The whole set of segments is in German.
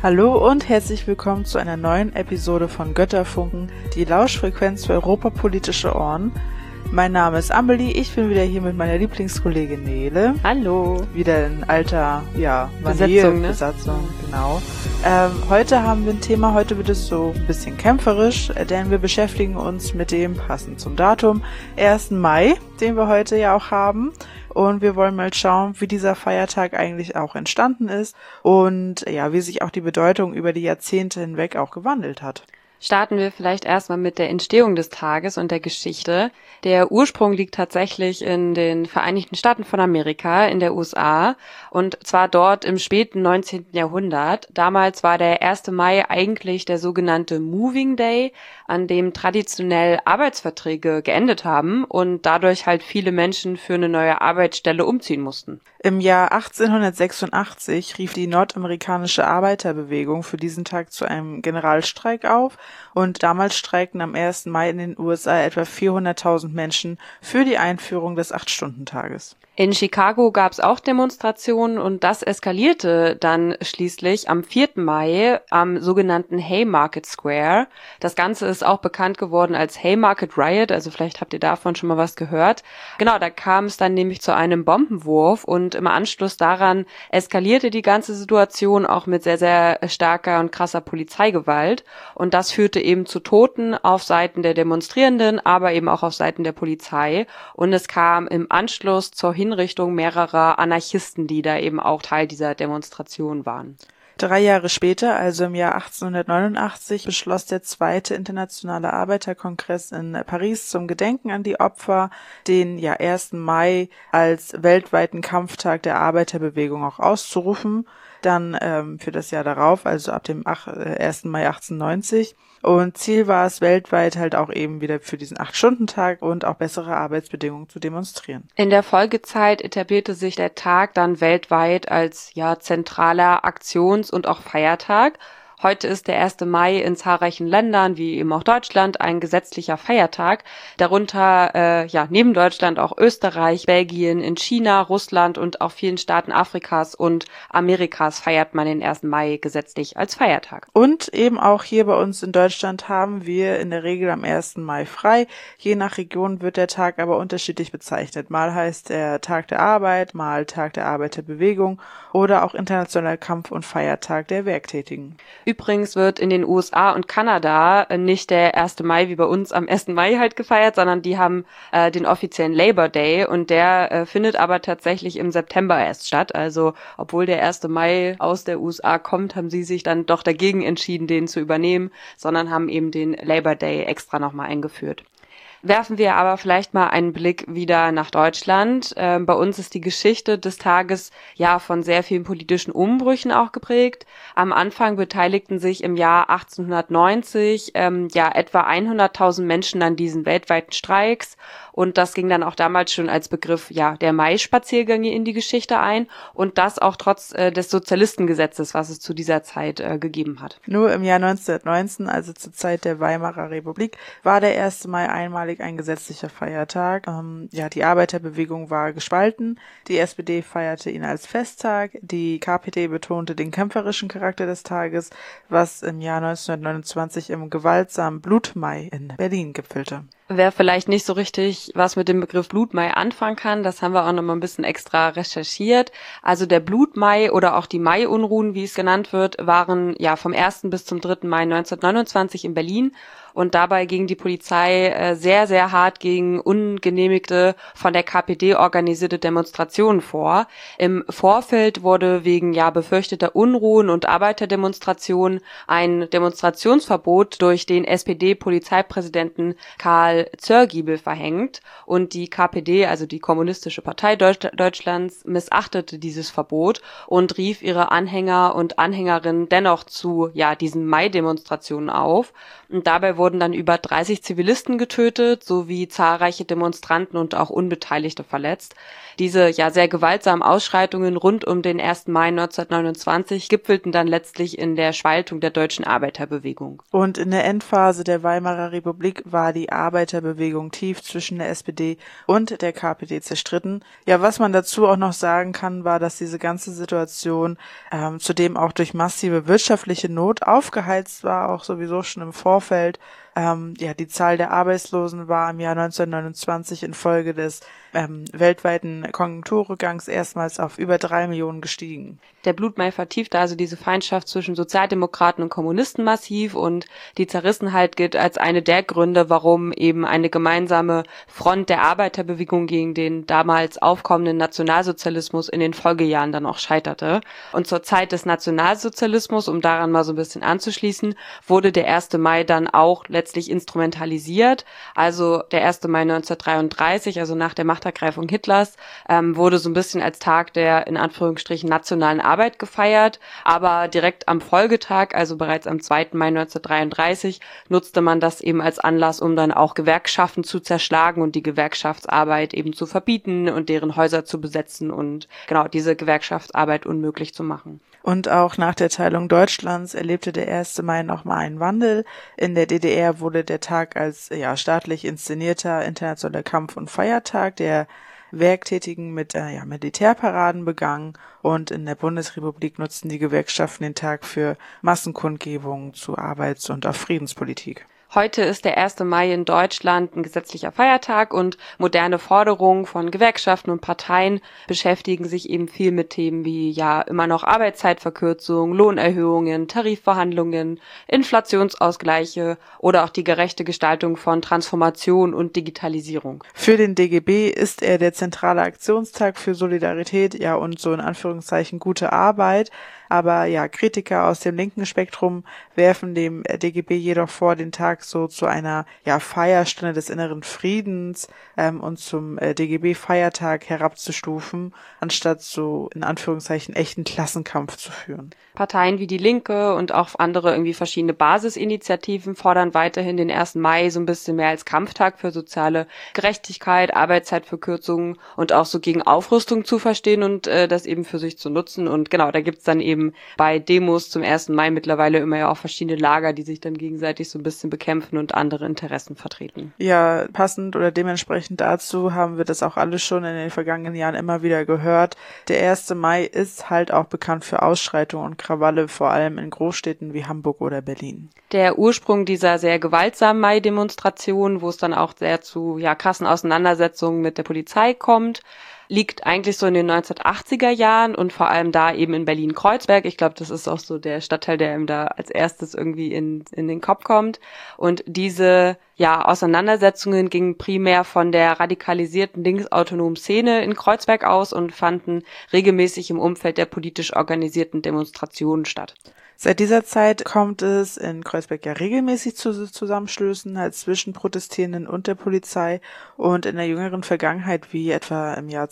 Hallo und herzlich willkommen zu einer neuen Episode von Götterfunken, die Lauschfrequenz für europapolitische Ohren. Mein Name ist Amelie, ich bin wieder hier mit meiner Lieblingskollegin Nele. Hallo. Wieder in alter, Besatzung, genau. Heute haben wir ein Thema, heute wird es so ein bisschen kämpferisch, denn wir beschäftigen uns mit dem, passend zum Datum, 1. Mai, den wir heute ja auch haben. Und wir wollen mal schauen, wie dieser Feiertag eigentlich auch entstanden ist und ja, wie sich auch die Bedeutung über die Jahrzehnte hinweg auch gewandelt hat. Starten wir vielleicht erstmal mit der Entstehung des Tages und der Geschichte. Der Ursprung liegt tatsächlich in den Vereinigten Staaten von Amerika, in der USA, und zwar dort im späten 19. Jahrhundert. Damals war der 1. Mai eigentlich der sogenannte Moving Day, an dem traditionell Arbeitsverträge geendet haben und dadurch halt viele Menschen für eine neue Arbeitsstelle umziehen mussten. Im Jahr 1886 rief die nordamerikanische Arbeiterbewegung für diesen Tag zu einem Generalstreik auf und damals streikten am 1. Mai in den USA etwa 400.000 Menschen für die Einführung des 8-Stunden-Tages. In Chicago gab es auch Demonstrationen und das eskalierte dann schließlich am 4. Mai am sogenannten Haymarket Square. Das Ganze ist auch bekannt geworden als Haymarket Riot, also vielleicht habt ihr davon schon mal was gehört. Genau, da kam es dann nämlich zu einem Bombenwurf und im Anschluss daran eskalierte die ganze Situation auch mit sehr, sehr starker und krasser Polizeigewalt. Und das führte eben zu Toten auf Seiten der Demonstrierenden, aber eben auch auf Seiten der Polizei. Und es kam im Anschluss zur Hinrichtung mehrerer Anarchisten, die da eben auch Teil dieser Demonstration waren. 3 Jahre später, also im Jahr 1889, beschloss der zweite internationale Arbeiterkongress in Paris zum Gedenken an die Opfer, den 1. Mai als weltweiten Kampftag der Arbeiterbewegung auch auszurufen. Dann für das Jahr darauf, also ab dem 1. Mai 1890. Und Ziel war es, weltweit halt auch eben wieder für diesen 8-Stunden-Tag und auch bessere Arbeitsbedingungen zu demonstrieren. In der Folgezeit etablierte sich der Tag dann weltweit als zentraler Aktions- und auch Feiertag. Heute ist der 1. Mai in zahlreichen Ländern, wie eben auch Deutschland, ein gesetzlicher Feiertag. Darunter neben Deutschland auch Österreich, Belgien, in China, Russland und auch vielen Staaten Afrikas und Amerikas feiert man den 1. Mai gesetzlich als Feiertag. Und eben auch hier bei uns in Deutschland haben wir in der Regel am 1. Mai frei. Je nach Region wird der Tag aber unterschiedlich bezeichnet. Mal heißt er Tag der Arbeit, mal Tag der Arbeiterbewegung oder auch Internationaler Kampf- und Feiertag der Werktätigen. Übrigens wird in den USA und Kanada nicht der 1. Mai wie bei uns am 1. Mai halt gefeiert, sondern die haben den offiziellen Labor Day und der findet aber tatsächlich im September erst statt. Also obwohl der 1. Mai aus der USA kommt, haben sie sich dann doch dagegen entschieden, den zu übernehmen, sondern haben eben den Labor Day extra nochmal eingeführt. Werfen wir aber vielleicht mal einen Blick wieder nach Deutschland. Bei uns ist die Geschichte des Tages von sehr vielen politischen Umbrüchen auch geprägt. Am Anfang beteiligten sich im Jahr 1890 etwa 100.000 Menschen an diesen weltweiten Streiks. Und das ging dann auch damals schon als Begriff der Mai-Spaziergänge in die Geschichte ein. Und das auch trotz des Sozialistengesetzes, was es zu dieser Zeit gegeben hat. Nur im Jahr 1919, also zur Zeit der Weimarer Republik, war der 1. Mai einmalig ein gesetzlicher Feiertag. Die Arbeiterbewegung war gespalten. Die SPD feierte ihn als Festtag. Die KPD betonte den kämpferischen Charakter des Tages, was im Jahr 1929 im gewaltsamen Blutmai in Berlin gipfelte. Wer vielleicht nicht so richtig was mit dem Begriff Blutmai anfangen kann, das haben wir auch noch mal ein bisschen extra recherchiert. Also der Blutmai oder auch die Mai-Unruhen, wie es genannt wird, waren vom 1. bis zum 3. Mai 1929 in Berlin. Und dabei ging die Polizei sehr, sehr hart gegen ungenehmigte, von der KPD organisierte Demonstrationen vor. Im Vorfeld wurde wegen befürchteter Unruhen und Arbeiterdemonstrationen ein Demonstrationsverbot durch den SPD-Polizeipräsidenten Karl Zörgiebel verhängt. Und die KPD, also die Kommunistische Partei Deutschlands, missachtete dieses Verbot und rief ihre Anhänger und Anhängerinnen dennoch zu diesen Mai-Demonstrationen auf. Und dabei wurden dann über 30 Zivilisten getötet, sowie zahlreiche Demonstranten und auch Unbeteiligte verletzt. Diese sehr gewaltsamen Ausschreitungen rund um den 1. Mai 1929 gipfelten dann letztlich in der Spaltung der deutschen Arbeiterbewegung. Und in der Endphase der Weimarer Republik war die Arbeiterbewegung Arbeiterbewegung tief zwischen der SPD und der KPD zerstritten. Ja, was man dazu auch noch sagen kann, war, dass diese ganze Situation zudem auch durch massive wirtschaftliche Not aufgeheizt war, auch sowieso schon im Vorfeld. Die Zahl der Arbeitslosen war im Jahr 1929 infolge des weltweiten Konjunkturrückgangs erstmals auf über 3 Millionen gestiegen. Der Blutmai vertiefte also diese Feindschaft zwischen Sozialdemokraten und Kommunisten massiv, und die Zerrissenheit gilt als eine der Gründe, warum eben eine gemeinsame Front der Arbeiterbewegung gegen den damals aufkommenden Nationalsozialismus in den Folgejahren dann auch scheiterte. Und zur Zeit des Nationalsozialismus, um daran mal so ein bisschen anzuschließen, wurde der 1. Mai dann auch letztlich instrumentalisiert. Also der 1. Mai 1933, also nach der Machtergreifung Hitlers, wurde so ein bisschen als Tag der in Anführungsstrichen nationalen Arbeit gefeiert, aber direkt am Folgetag, also bereits am 2. Mai 1933, nutzte man das eben als Anlass, um dann auch Gewerkschaften zu zerschlagen und die Gewerkschaftsarbeit eben zu verbieten und deren Häuser zu besetzen und genau diese Gewerkschaftsarbeit unmöglich zu machen. Und auch nach der Teilung Deutschlands erlebte der 1. Mai nochmal einen Wandel. In der DDR wurde der Tag als staatlich inszenierter internationaler Kampf- und Feiertag der Werktätigen mit Militärparaden begangen, und in der Bundesrepublik nutzten die Gewerkschaften den Tag für Massenkundgebungen zu Arbeits- und auch Friedenspolitik. Heute ist der 1. Mai in Deutschland ein gesetzlicher Feiertag, und moderne Forderungen von Gewerkschaften und Parteien beschäftigen sich eben viel mit Themen wie immer noch Arbeitszeitverkürzung, Lohnerhöhungen, Tarifverhandlungen, Inflationsausgleiche oder auch die gerechte Gestaltung von Transformation und Digitalisierung. Für den DGB ist er der zentrale Aktionstag für Solidarität, und so in Anführungszeichen gute Arbeit. Aber Kritiker aus dem linken Spektrum werfen dem DGB jedoch vor, den Tag so zu einer Feierstunde des inneren Friedens und zum DGB-Feiertag herabzustufen, anstatt so in Anführungszeichen echten Klassenkampf zu führen. Parteien wie die Linke und auch andere irgendwie verschiedene Basisinitiativen fordern weiterhin den 1. Mai so ein bisschen mehr als Kampftag für soziale Gerechtigkeit, Arbeitszeitverkürzungen und auch so gegen Aufrüstung zu verstehen und das eben für sich zu nutzen. Und genau, da gibt's dann eben bei Demos zum 1. Mai mittlerweile immer auch verschiedene Lager, die sich dann gegenseitig so ein bisschen bekämpfen und andere Interessen vertreten. Ja, passend oder dementsprechend dazu haben wir das auch alles schon in den vergangenen Jahren immer wieder gehört. Der 1. Mai ist halt auch bekannt für Ausschreitungen und Krawalle, vor allem in Großstädten wie Hamburg oder Berlin. Der Ursprung dieser sehr gewaltsamen Mai-Demonstration, wo es dann auch sehr zu krassen Auseinandersetzungen mit der Polizei kommt, liegt eigentlich so in den 1980er Jahren und vor allem da eben in Berlin-Kreuzberg. Ich glaube, das ist auch so der Stadtteil, der ihm da als erstes irgendwie in den Kopf kommt. Und diese Auseinandersetzungen gingen primär von der radikalisierten linksautonomen Szene in Kreuzberg aus und fanden regelmäßig im Umfeld der politisch organisierten Demonstrationen statt. Seit dieser Zeit kommt es in Kreuzberg regelmäßig zu Zusammenstößen zwischen Protestierenden und der Polizei, und in der jüngeren Vergangenheit, wie etwa im Jahr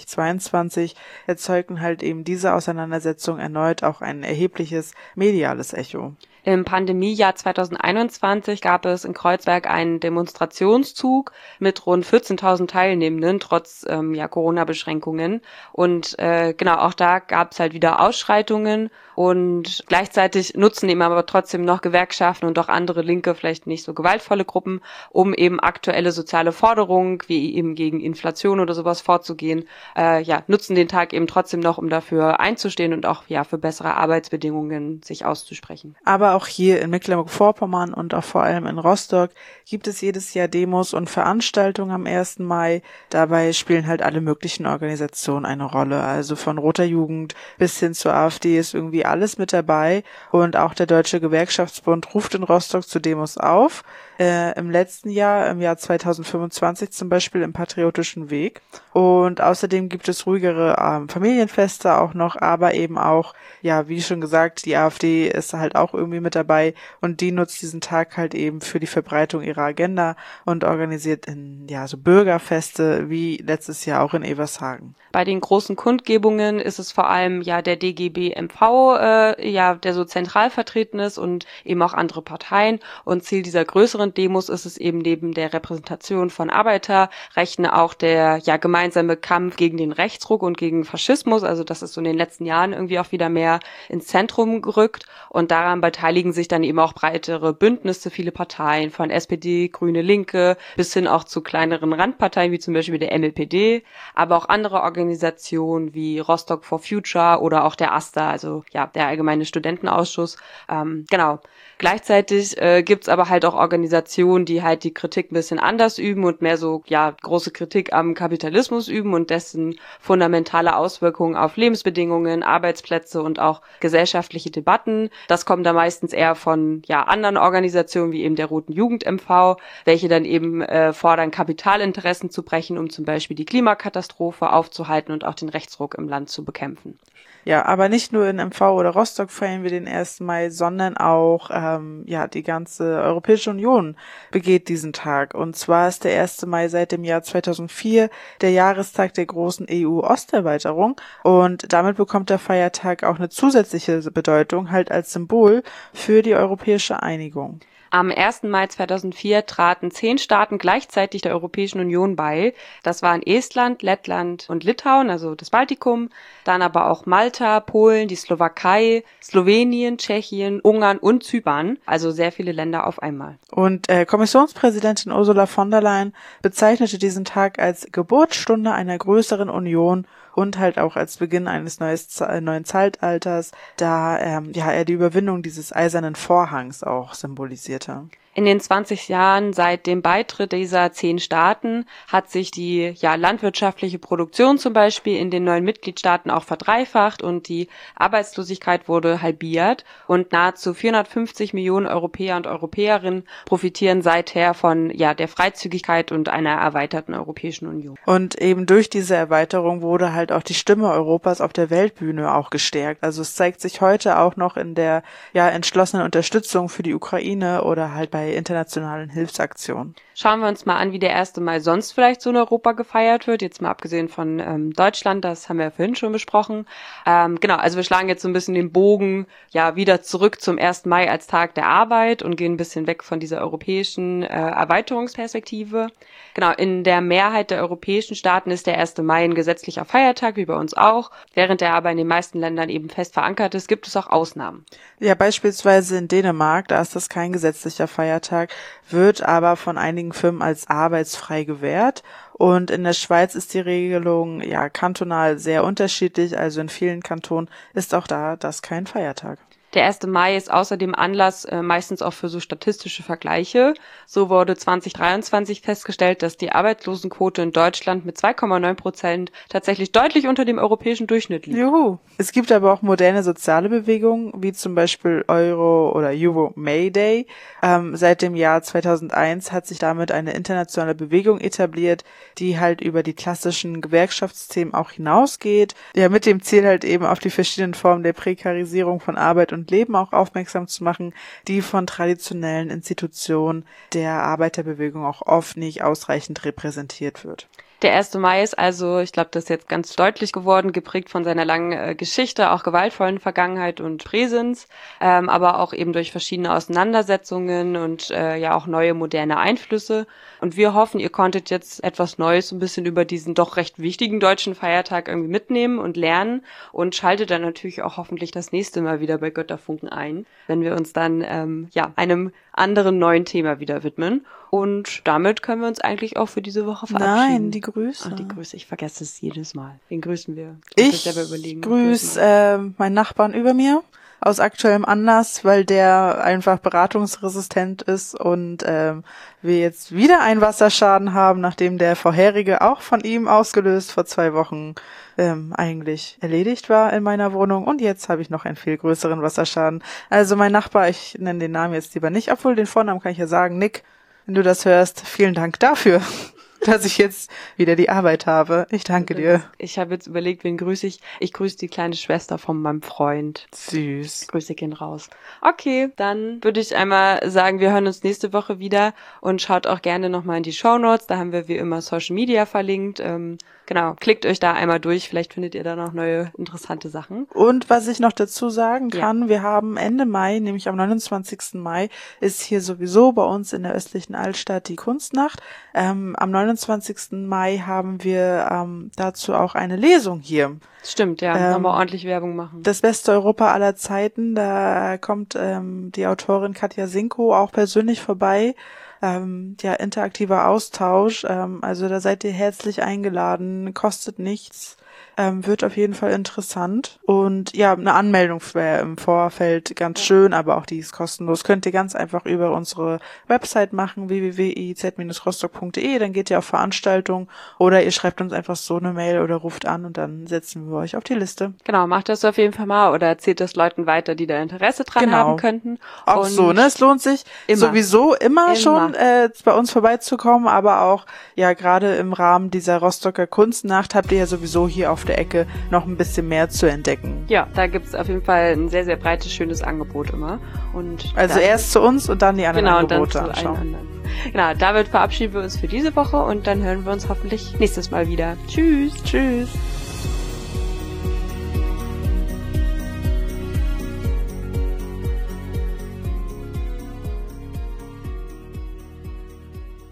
2022, erzeugten halt eben diese Auseinandersetzungen erneut auch ein erhebliches mediales Echo. Im Pandemiejahr 2021 gab es in Kreuzberg einen Demonstrationszug mit rund 14.000 Teilnehmenden, trotz Corona-Beschränkungen. Und auch da gab es halt wieder Ausschreitungen, und gleichzeitig nutzen eben aber trotzdem noch Gewerkschaften und auch andere linke, vielleicht nicht so gewaltvolle Gruppen, um eben aktuelle soziale Forderungen, wie eben gegen Inflation oder sowas vorzugehen, nutzen den Tag eben trotzdem noch, um dafür einzustehen und auch für bessere Arbeitsbedingungen sich auszusprechen. Aber auch hier in Mecklenburg-Vorpommern und auch vor allem in Rostock gibt es jedes Jahr Demos und Veranstaltungen am 1. Mai. Dabei spielen halt alle möglichen Organisationen eine Rolle. Also von Roter Jugend bis hin zur AfD ist irgendwie alles mit dabei. Und auch der Deutsche Gewerkschaftsbund ruft in Rostock zu Demos auf. Im letzten Jahr, im Jahr 2025 zum Beispiel im Patriotischen Weg. Und außerdem gibt es ruhigere Familienfeste auch noch, aber eben auch, wie schon gesagt, die AfD ist halt auch irgendwie mit dabei, und die nutzt diesen Tag halt eben für die Verbreitung ihrer Agenda und organisiert so Bürgerfeste wie letztes Jahr auch in Evershagen. Bei den großen Kundgebungen ist es vor allem der DGB-MV, der so zentral vertreten ist, und eben auch andere Parteien. Und Ziel dieser größeren Demos ist es eben neben der Repräsentation von Arbeiterrechten auch der gemeinsame Kampf gegen den Rechtsruck und gegen Faschismus. Also das ist so in den letzten Jahren irgendwie auch wieder mehr ins Zentrum gerückt, und daran beteiligen beteiligen sich dann eben auch breitere Bündnisse, viele Parteien von SPD, Grüne, Linke bis hin auch zu kleineren Randparteien wie zum Beispiel der MLPD, aber auch andere Organisationen wie Rostock for Future oder auch der AStA, also ja, der Allgemeine Studentenausschuss. Genau. Gleichzeitig gibt's aber halt auch Organisationen, die halt die Kritik ein bisschen anders üben und mehr so große Kritik am Kapitalismus üben und dessen fundamentale Auswirkungen auf Lebensbedingungen, Arbeitsplätze und auch gesellschaftliche Debatten. Das kommt da meistens eher von anderen Organisationen wie eben der Roten Jugend MV, welche dann eben fordern, Kapitalinteressen zu brechen, um zum Beispiel die Klimakatastrophe aufzuhalten und auch den Rechtsruck im Land zu bekämpfen. Ja, aber nicht nur in MV oder Rostock feiern wir den 1. Mai, sondern auch die ganze Europäische Union begeht diesen Tag. Und zwar ist der 1. Mai seit dem Jahr 2004 der Jahrestag der großen EU-Osterweiterung. Und damit bekommt der Feiertag auch eine zusätzliche Bedeutung, halt als Symbol für die europäische Einigung. Am 1. Mai 2004 traten 10 Staaten gleichzeitig der Europäischen Union bei. Das waren Estland, Lettland und Litauen, also das Baltikum, dann aber auch Malta, Polen, die Slowakei, Slowenien, Tschechien, Ungarn und Zypern, also sehr viele Länder auf einmal. Und Kommissionspräsidentin Ursula von der Leyen bezeichnete diesen Tag als Geburtsstunde einer größeren Union und halt auch als Beginn eines neuen Zeitalters, da er die Überwindung dieses eisernen Vorhangs auch symbolisierte. In den 20 Jahren seit dem Beitritt dieser 10 Staaten hat sich die landwirtschaftliche Produktion zum Beispiel in den neuen Mitgliedstaaten auch verdreifacht und die Arbeitslosigkeit wurde halbiert und nahezu 450 Millionen Europäer und Europäerinnen profitieren seither von der Freizügigkeit und einer erweiterten Europäischen Union. Und eben durch diese Erweiterung wurde halt auch die Stimme Europas auf der Weltbühne auch gestärkt. Also es zeigt sich heute auch noch in der entschlossenen Unterstützung für die Ukraine oder halt bei internationalen Hilfsaktionen. Schauen wir uns mal an, wie der 1. Mai sonst vielleicht so in Europa gefeiert wird, jetzt mal abgesehen von Deutschland, das haben wir ja vorhin schon besprochen. Also wir schlagen jetzt so ein bisschen den Bogen wieder zurück zum 1. Mai als Tag der Arbeit und gehen ein bisschen weg von dieser europäischen Erweiterungsperspektive. Genau, in der Mehrheit der europäischen Staaten ist der 1. Mai ein gesetzlicher Feiertag, wie bei uns auch. Während er aber in den meisten Ländern eben fest verankert ist, gibt es auch Ausnahmen. Ja, beispielsweise in Dänemark, da ist das kein gesetzlicher Feiertag, wird aber von einigen Firmen als arbeitsfrei gewährt. Und in der Schweiz ist die Regelung kantonal sehr unterschiedlich. Also in vielen Kantonen ist auch das kein Feiertag. Der 1. Mai ist außerdem Anlass meistens auch für so statistische Vergleiche. So wurde 2023 festgestellt, dass die Arbeitslosenquote in Deutschland mit 2,9% tatsächlich deutlich unter dem europäischen Durchschnitt liegt. Juhu. Es gibt aber auch moderne soziale Bewegungen, wie zum Beispiel Euro oder Euro May Day. Seit dem Jahr 2001 hat sich damit eine internationale Bewegung etabliert, die halt über die klassischen Gewerkschaftsthemen auch hinausgeht. Ja, mit dem Ziel halt eben auf die verschiedenen Formen der Prekarisierung von Arbeit und Leben auch aufmerksam zu machen, die von traditionellen Institutionen der Arbeiterbewegung auch oft nicht ausreichend repräsentiert wird. Der 1. Mai ist also, ich glaube, das ist jetzt ganz deutlich geworden, geprägt von seiner langen Geschichte, auch gewaltvollen Vergangenheit und Präsenz, aber auch eben durch verschiedene Auseinandersetzungen und auch neue moderne Einflüsse. Und wir hoffen, ihr konntet jetzt etwas Neues ein bisschen über diesen doch recht wichtigen deutschen Feiertag irgendwie mitnehmen und lernen und schaltet dann natürlich auch hoffentlich das nächste Mal wieder bei Götterfunken ein, wenn wir uns dann einem anderen neuen Thema wieder widmen. Und damit können wir uns eigentlich auch für diese Woche verabschieden. Nein, die Grüße. Die Grüße, ich vergesse es jedes Mal. Wen grüßen wir? Ich grüße meinen Nachbarn über mir aus aktuellem Anlass, weil der einfach beratungsresistent ist und wir jetzt wieder einen Wasserschaden haben, nachdem der vorherige auch von ihm ausgelöst vor 2 Wochen eigentlich erledigt war in meiner Wohnung und jetzt habe ich noch einen viel größeren Wasserschaden. Also mein Nachbar, ich nenne den Namen jetzt lieber nicht, obwohl den Vornamen kann ich ja sagen, Nick, wenn du das hörst, vielen Dank dafür, dass ich jetzt wieder die Arbeit habe. Ich danke dir. Ich habe jetzt überlegt, wen grüße ich. Ich grüße die kleine Schwester von meinem Freund. Süß. Grüße gehen raus. Okay, dann würde ich einmal sagen, wir hören uns nächste Woche wieder und schaut auch gerne nochmal in die Shownotes. Da haben wir wie immer Social Media verlinkt. Genau, klickt euch da einmal durch, vielleicht findet ihr da noch neue interessante Sachen. Und was ich noch dazu sagen kann, wir haben Ende Mai, nämlich am 29. Mai, ist hier sowieso bei uns in der östlichen Altstadt die Kunstnacht. Am 29. Mai haben wir dazu auch eine Lesung hier. Stimmt, ja, wollen wir ordentlich Werbung machen. Das beste Europa aller Zeiten, da kommt die Autorin Katja Sinko auch persönlich vorbei. Interaktiver Austausch, also da seid ihr herzlich eingeladen, kostet nichts, wird auf jeden Fall interessant und ja, eine Anmeldung wäre im Vorfeld ganz schön, aber auch die ist kostenlos, könnt ihr ganz einfach über unsere Website machen, www.iz-rostock.de, dann geht ihr auf Veranstaltungen oder ihr schreibt uns einfach so eine Mail oder ruft an und dann setzen wir euch auf die Liste. Genau, macht das auf jeden Fall mal oder erzählt das Leuten weiter, die da Interesse dran haben könnten. Auch und so, ne? Es lohnt sich sowieso immer schon bei uns vorbeizukommen, aber auch ja gerade im Rahmen dieser Rostocker Kunstnacht habt ihr ja sowieso hier auf der Ecke noch ein bisschen mehr zu entdecken. Ja, da gibt's auf jeden Fall ein sehr, sehr breites, schönes Angebot immer. Und also erst zu uns und dann die anderen Angebote und dann zu allen anderen. Genau, damit verabschieden wir uns für diese Woche und dann hören wir uns hoffentlich nächstes Mal wieder. Tschüss. Tschüss.